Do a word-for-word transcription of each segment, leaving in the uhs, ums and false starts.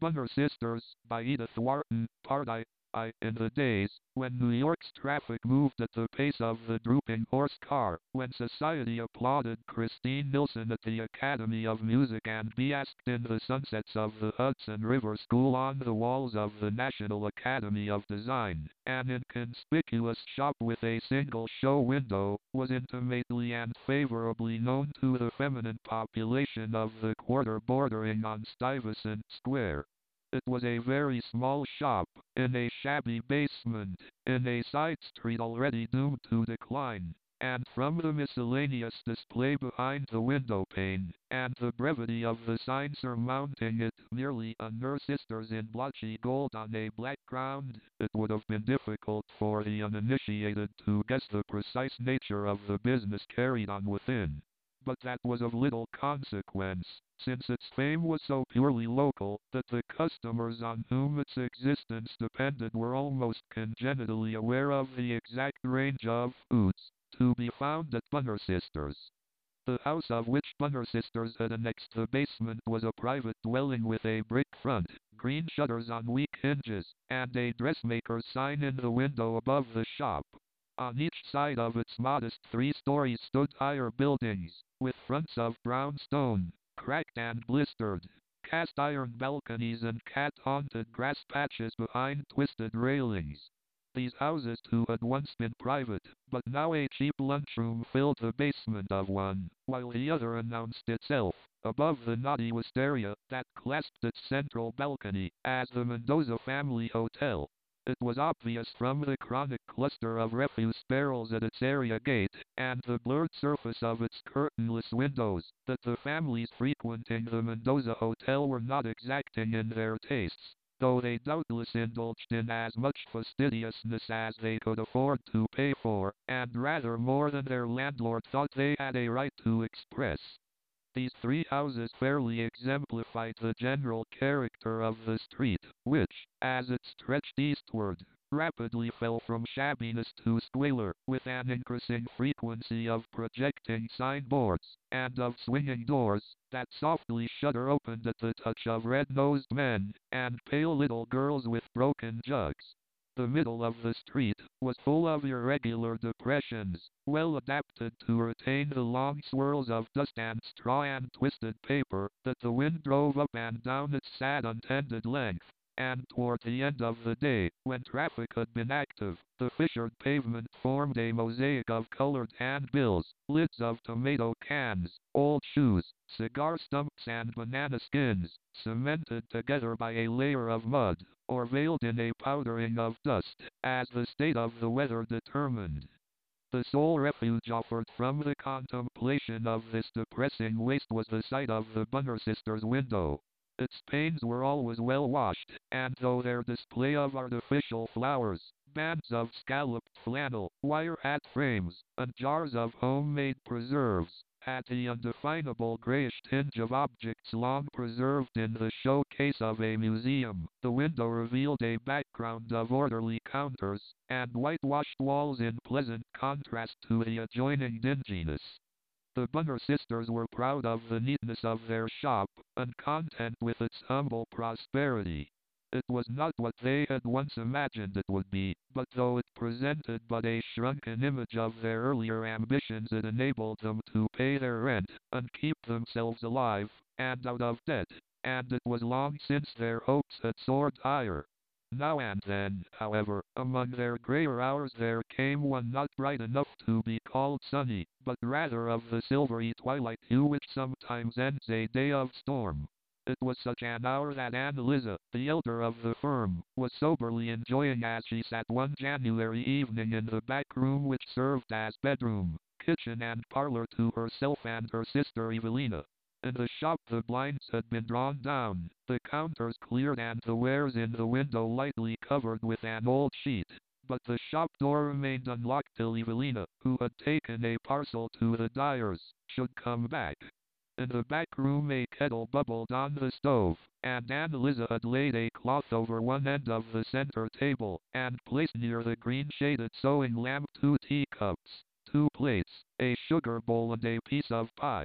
Bunner Sisters, by Edith Wharton, Part I. I, in the days when New York's traffic moved at the pace of the drooping horse car, when society applauded Christine Nilsson at the Academy of Music and basked in the sunsets of the Hudson River School on the walls of the National Academy of Design, an inconspicuous shop with a single show window was intimately and favorably known to the feminine population of the quarter bordering on Stuyvesant Square. It was a very small shop, in a shabby basement, in a side street already doomed to decline, and from the miscellaneous display behind the window pane, and the brevity of the sign surmounting it, merely a Nurse Sisters in blotchy gold on a black ground, it would have been difficult for the uninitiated to guess the precise nature of the business carried on within. But that was of little consequence, since its fame was so purely local that the customers on whom its existence depended were almost congenitally aware of the exact range of foods to be found at Bunner Sisters. The house of which Bunner Sisters had annexed the basement was a private dwelling with a brick front, green shutters on weak hinges, and a dressmaker's sign in the window above the shop. On each side of its modest three stories stood higher buildings, with fronts of brown stone, cracked and blistered, cast-iron balconies and cat-haunted grass patches behind twisted railings. These houses too had once been private, but now a cheap lunchroom filled the basement of one, while the other announced itself, above the naughty wisteria that clasped its central balcony, as the Mendoza Family Hotel. It was obvious from the chronic cluster of refuse barrels at its area gate, and the blurred surface of its curtainless windows, that the families frequenting the Mendoza Hotel were not exacting in their tastes, though they doubtless indulged in as much fastidiousness as they could afford to pay for, and rather more than their landlord thought they had a right to express. These three houses fairly exemplified the general character of the street, which, as it stretched eastward, rapidly fell from shabbiness to squalor, with an increasing frequency of projecting signboards, and of swinging doors, that softly shudder opened at the touch of red-nosed men, and pale little girls with broken jugs. The middle of the street was full of irregular depressions, well adapted to retain the long swirls of dust and straw and twisted paper that the wind drove up and down its sad untended length, and toward the end of the day, when traffic had been active, the fissured pavement formed a mosaic of colored handbills, lids of tomato cans, old shoes, cigar stumps and banana skins, cemented together by a layer of mud, or veiled in a powdering of dust, as the state of the weather determined. The sole refuge offered from the contemplation of this depressing waste was the sight of the Bunner Sisters' window. Its panes were always well washed, and though their display of artificial flowers, bands of scalloped flannel, wire hat frames, and jars of homemade preserves, had the undefinable grayish tinge of objects long preserved in the showcase of a museum, the window revealed a background of orderly counters, and whitewashed walls in pleasant contrast to the adjoining dinginess. The Bunner Sisters were proud of the neatness of their shop, and content with its humble prosperity. It was not what they had once imagined it would be, but though it presented but a shrunken image of their earlier ambitions, it enabled them to pay their rent, and keep themselves alive, and out of debt, and it was long since their hopes had soared higher. Now and then, however, among their grayer hours there came one not bright enough to be called sunny, but rather of the silvery twilight hue which sometimes ends a day of storm. It was such an hour that Ann Eliza, the elder of the firm, was soberly enjoying as she sat one January evening in the back room which served as bedroom, kitchen and parlor to herself and her sister Evelina. In the shop the blinds had been drawn down, the counters cleared and the wares in the window lightly covered with an old sheet, but the shop door remained unlocked till Evelina, who had taken a parcel to the dyer's, should come back. In the back room a kettle bubbled on the stove, and Ann Eliza had laid a cloth over one end of the center table, and placed near the green-shaded sewing lamp two teacups, two plates, a sugar bowl and a piece of pie.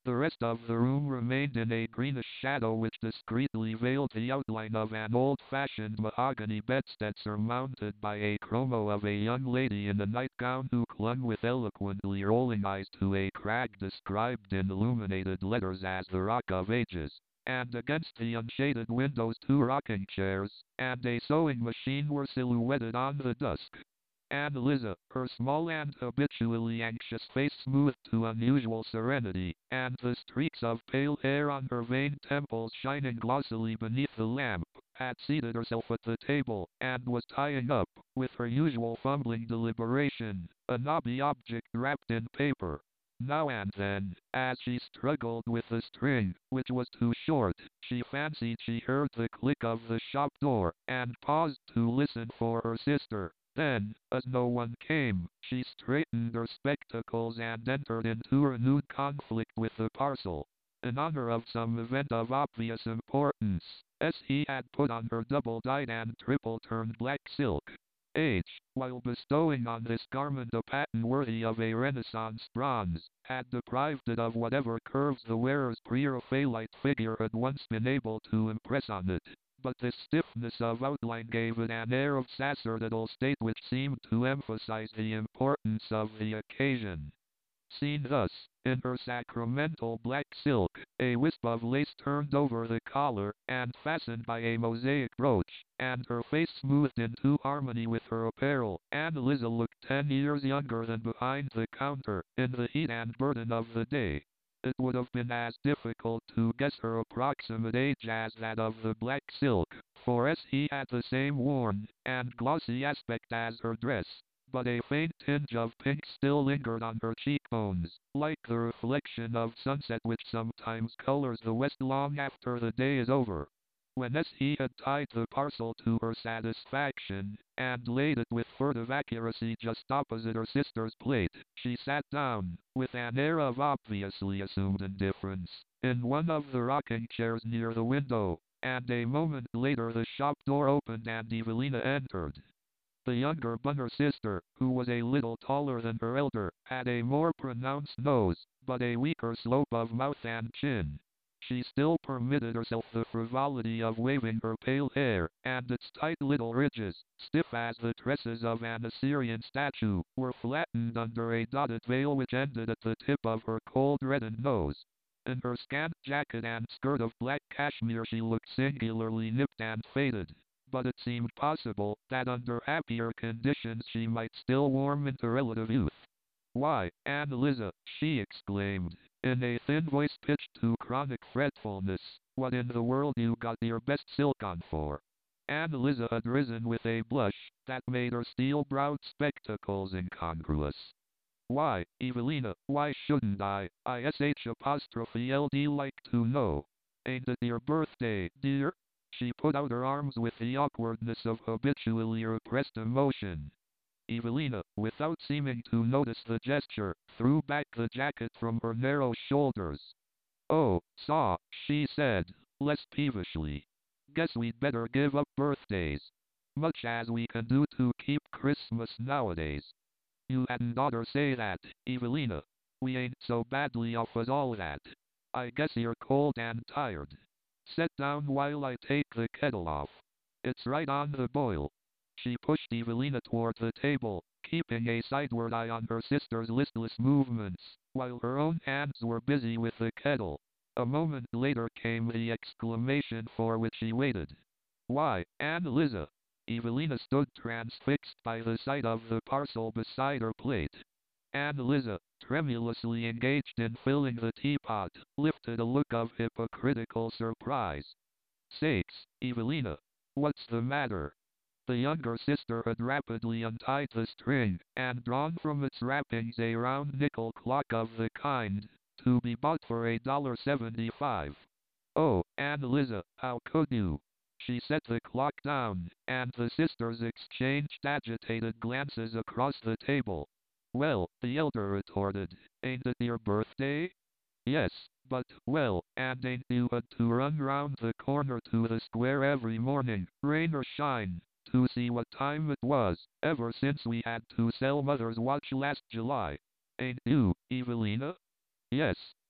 The rest of the room remained in a greenish shadow which discreetly veiled the outline of an old-fashioned mahogany bedstead surmounted by a chromo of a young lady in a nightgown who clung with eloquently rolling eyes to a crag described in illuminated letters as the Rock of Ages. And against the unshaded windows two rocking chairs and a sewing machine were silhouetted on the dusk. Annalisa, her small and habitually anxious face smoothed to unusual serenity, and the streaks of pale hair on her veined temples shining glossily beneath the lamp, had seated herself at the table, and was tying up, with her usual fumbling deliberation, a knobby object wrapped in paper. Now and then, as she struggled with the string, which was too short, she fancied she heard the click of the shop door, and paused to listen for her sister. Then, as no one came, she straightened her spectacles and entered into renewed conflict with the parcel. In honor of some event of obvious importance, S. he had put on her double-dyed and triple-turned black silk. H, while bestowing on this garment a pattern worthy of a Renaissance bronze, had deprived it of whatever curves the wearer's pre-Raphaelite figure had once been able to impress on it. But this stiffness of outline gave it an air of sacerdotal state which seemed to emphasize the importance of the occasion. Seen thus, in her sacramental black silk, a wisp of lace turned over the collar, and fastened by a mosaic brooch, and her face smoothed into harmony with her apparel, Annalisa looked ten years younger than behind the counter, in the heat and burden of the day. It would have been as difficult to guess her approximate age as that of the black silk, for S. he had the same worn and glossy aspect as her dress, but a faint tinge of pink still lingered on her cheekbones, like the reflection of sunset which sometimes colors the west long after the day is over. When S. he had tied the parcel to her satisfaction, and laid it with furtive accuracy just opposite her sister's plate, she sat down, with an air of obviously assumed indifference, in one of the rocking chairs near the window, and a moment later the shop door opened and Evelina entered. The younger Bunner sister, who was a little taller than her elder, had a more pronounced nose, but a weaker slope of mouth and chin. She still permitted herself the frivolity of waving her pale hair, and its tight little ridges, stiff as the tresses of an Assyrian statue, were flattened under a dotted veil which ended at the tip of her cold reddened nose. In her scant jacket and skirt of black cashmere she looked singularly nipped and faded, but it seemed possible that under happier conditions she might still warm into relative youth. "Why, Annalisa," she exclaimed, in a thin voice pitched to chronic fretfulness, "what in the world you got your best silk on for?" Annalisa had risen with a blush that made her steel-browed spectacles incongruous. "Why, Evelina, why shouldn't I, ish apostrophe ld like to know? Ain't it your birthday, dear?" She put out her arms with the awkwardness of habitually repressed emotion. Evelina, without seeming to notice the gesture, threw back the jacket from her narrow shoulders. "Oh, saw," she said, less peevishly. "Guess we'd better give up birthdays. Much as we can do to keep Christmas nowadays." "You hadn't oughter say that, Evelina. We ain't so badly off as all that. I guess you're cold and tired. Set down while I take the kettle off. It's right on the boil." She pushed Evelina toward the table, keeping a sideward eye on her sister's listless movements, while her own hands were busy with the kettle. A moment later came the exclamation for which she waited. "Why, Annalisa!" Evelina stood transfixed by the sight of the parcel beside her plate. Annalisa, tremulously engaged in filling the teapot, lifted a look of hypocritical surprise. "Sakes, Evelina! What's the matter?" The younger sister had rapidly untied the string, and drawn from its wrappings a round nickel clock of the kind, to be bought for a dollar seventy-five. "Oh, Annalisa, how could you?" She set the clock down, and the sisters exchanged agitated glances across the table. "Well," the elder retorted, "ain't it your birthday?" "Yes, but, well, and ain't you had to run round the corner to the square every morning, rain or shine, to see what time it was, ever since we had to sell Mother's watch last July? Ain't you, Evelina?" "Yes,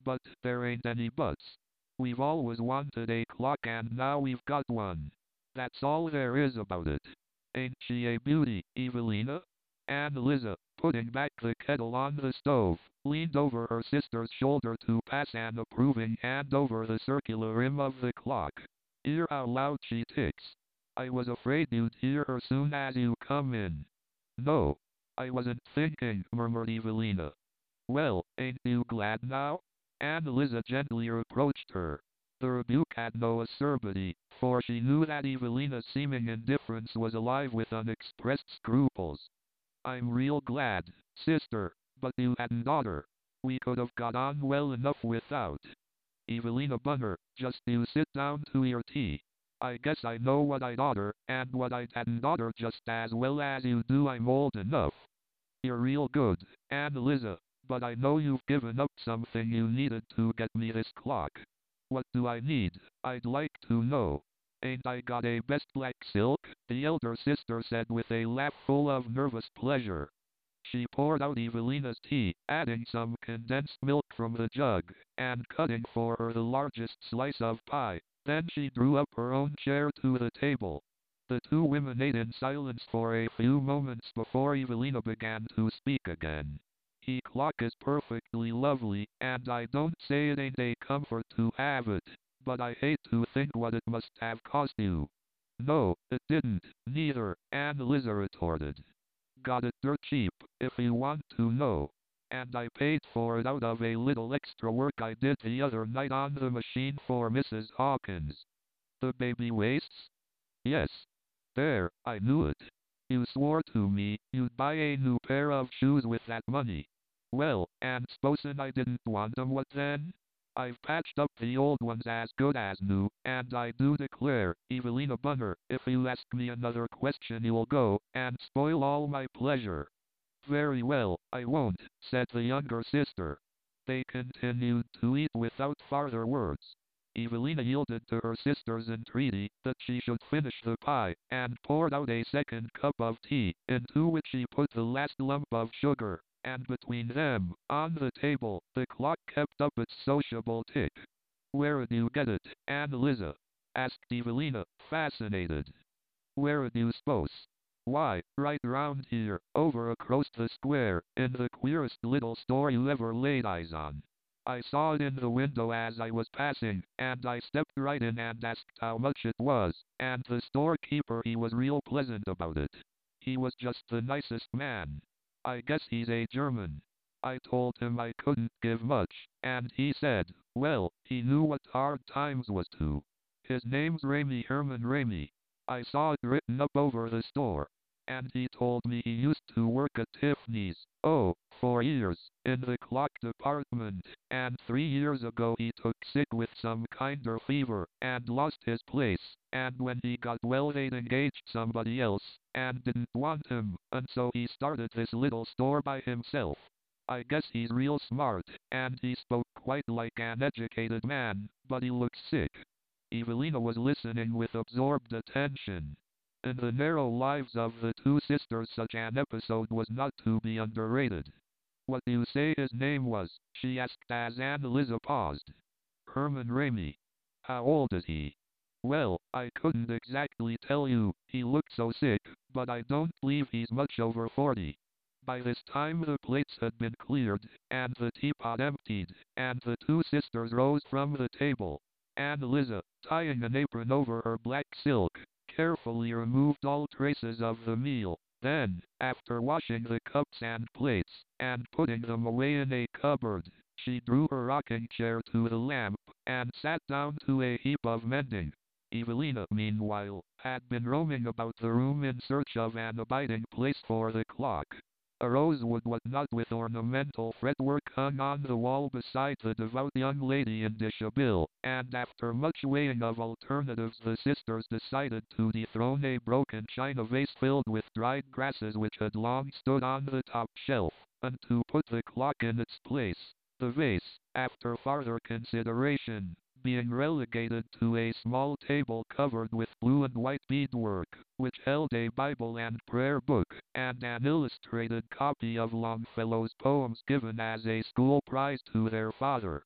But there ain't any buts. We've always wanted a clock and now we've got one. That's all there is about it. Ain't she a beauty, Evelina? Ann Eliza, putting back the kettle on the stove, leaned over her sister's shoulder to pass an approving hand over the circular rim of the clock. Hear how loud she ticks. I was afraid you'd hear her soon as you come in. No, I wasn't thinking, murmured Evelina. Well, ain't you glad now? Ann Eliza gently reproached her. The rebuke had no acerbity, for she knew that Evelina's seeming indifference was alive with unexpressed scruples. I'm real glad, sister, but you hadn't daughter. We could have got on well enough without. Evelina Bunner, just you sit down to your tea. I guess I know what I'd oughter, and what I hadn't oughter just as well as you do. I'm old enough. You're real good, Ann Eliza, but I know you've given up something you needed to get me this clock. What do I need, I'd like to know? Ain't I got a best black silk? The elder sister said with a laugh full of nervous pleasure. She poured out Evelina's tea, adding some condensed milk from the jug, and cutting for her the largest slice of pie. Then she drew up her own chair to the table. The two women ate in silence for a few moments before Evelina began to speak again. The clock is perfectly lovely, and I don't say it ain't a comfort to have it, but I hate to think what it must have cost you. No, it didn't, neither, Ann Eliza retorted. Got it dirt cheap, if you want to know. And I paid for it out of a little extra work I did the other night on the machine for Missus Hawkins. The baby waists? Yes. There, I knew it. You swore to me you'd buy a new pair of shoes with that money. Well, and s'posen I didn't want 'em, what then? I've patched up the old ones as good as new, and I do declare, Evelina Bunner, if you ask me another question you'll go and spoil all my pleasure. Very well, I won't, said the younger sister. They continued to eat without farther words. Evelina yielded to her sister's entreaty that she should finish the pie, and poured out a second cup of tea, into which she put the last lump of sugar, and between them, on the table, the clock kept up its sociable tick. Where'd you get it, Ann Eliza? Asked Evelina, fascinated. Where'd you suppose? Why, right round here, over across the square, in the queerest little store you ever laid eyes on. I saw it in the window as I was passing, and I stepped right in and asked how much it was, and the storekeeper he was real pleasant about it. He was just the nicest man. I guess he's a German. I told him I couldn't give much, and he said, well, he knew what hard times was too. His name's Ramey Herman Ramey. I saw it written up over the store. And he told me he used to work at Tiffany's, oh, for years, in the clock department, and three years ago he took sick with some kinder fever, and lost his place, and when he got well they'd engaged somebody else, and didn't want him, and so he started this little store by himself. I guess he's real smart, and he spoke quite like an educated man, but he looks sick. Evelina was listening with absorbed attention. In the narrow lives of the two sisters such an episode was not to be underrated. What do you say his name was? She asked as Ann Eliza paused. Herman Ramey. How old is he? Well, I couldn't exactly tell you, he looked so sick, but I don't believe he's much over forty. By this time the plates had been cleared, and the teapot emptied, and the two sisters rose from the table. Ann Eliza, tying an apron over her black silk, carefully removed all traces of the meal. Then, after washing the cups and plates, and putting them away in a cupboard, she drew her rocking chair to the lamp, and sat down to a heap of mending. Evelina, meanwhile, had been roaming about the room in search of an abiding place for the clock. A rosewood whatnot with ornamental fretwork hung on the wall beside the devout young lady in dishabille, and after much weighing of alternatives the sisters decided to dethrone a broken china vase filled with dried grasses which had long stood on the top shelf, and to put the clock in its place. The vase, after farther consideration, being relegated to a small table covered with blue and white beadwork, which held a Bible and prayer book, and an illustrated copy of Longfellow's poems given as a school prize to their father.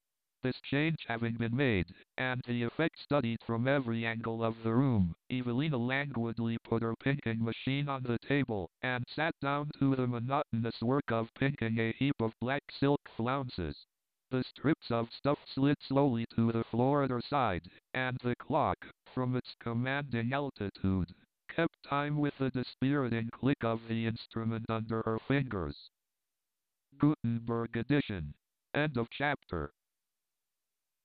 This change having been made, and the effect studied from every angle of the room, Evelina languidly put her pinking machine on the table, and sat down to the monotonous work of pinking a heap of black silk flounces. The strips of stuff slid slowly to the floor at her side, and the clock, from its commanding altitude, kept time with the dispiriting click of the instrument under her fingers. Gutenberg edition. End of chapter.